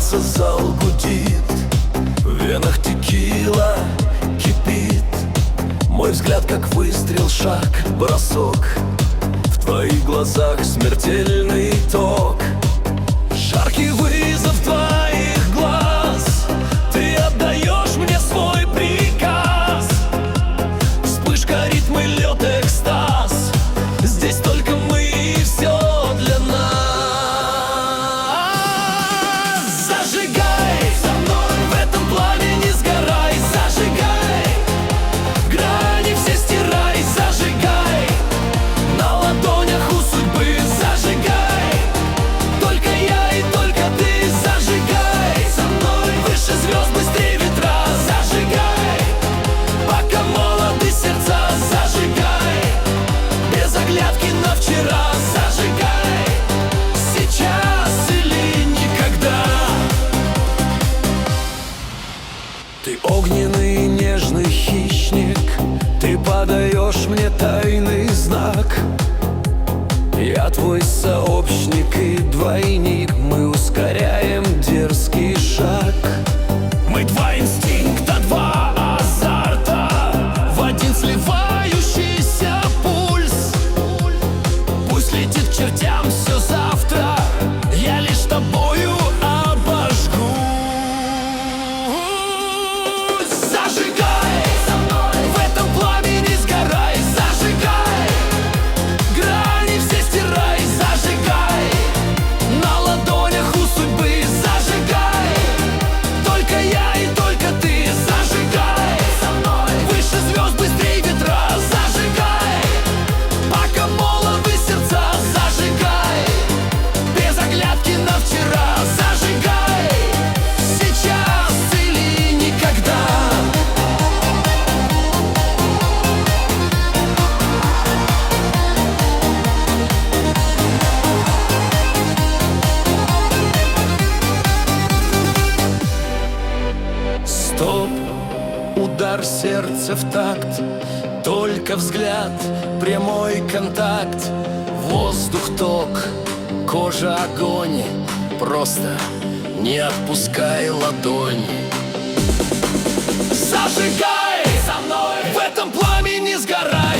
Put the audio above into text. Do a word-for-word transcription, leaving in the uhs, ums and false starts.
сердце зал гудит, в венах текила кипит. Мой взгляд как выстрел, шаг, бросок. В твоих глазах смертельный ток. Жаркий вызов твоих глаз, ты отдаешь мне свой приказ. Вспышка, ритмы, лед, экстаз. Здесь только мы и все для нас. Зажигай со мной, в этом пламени сгорай. Зажигай, грани все стирай. Зажигай, на ладонях у судьбы. Зажигай, только я и только ты. Зажигай со мной, выше звезд, быстрее ветра. Зажигай, пока молоды сердца. Зажигай, без оглядки на вчера. Зажигай, сейчас или никогда. Ты огненный нежный хищник, ты подаешь мне тайный знак. Я твой сообщник и двойник, мы ускоряем дерзкий шаг. Мы два инстинкта, два азарта, в один сливающийся пульс. Пусть летит к чертям все завтра, я лишь тобою обожгусь. Зажигай со мной, в этом пламени сгорай. Зажигай, грани все стирай. Зажигай, на ладонях у судьбы. Зажигай, только я и только ты. Зажигай со мной, выше звезд, быстрее ветра. Зажигай, пока молоды сердца. Зажигай, без оглядки на вчера. Зажигай, сейчас или никогда. Стоп, удар сердца в такт. Только взгляд, прямой контакт. Воздух ток, кожа огонь. Просто не отпускай ладони. Зажигай со мной, в этом пламени сгорай.